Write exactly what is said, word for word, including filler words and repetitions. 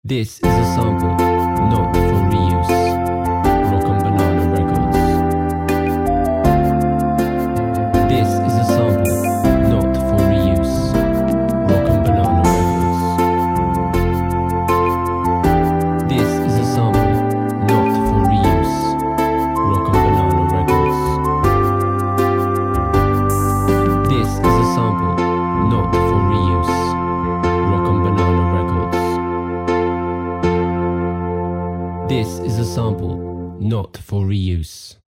This is a sample, not for reuse. Rock and Banana Records. This is a sample, not for reuse. Rock and Banana Records. This is a sample, not for reuse. Rock and Banana Records. This is a sample, not for reuse. Rock and Banana Records. This is a sample, not for reuse.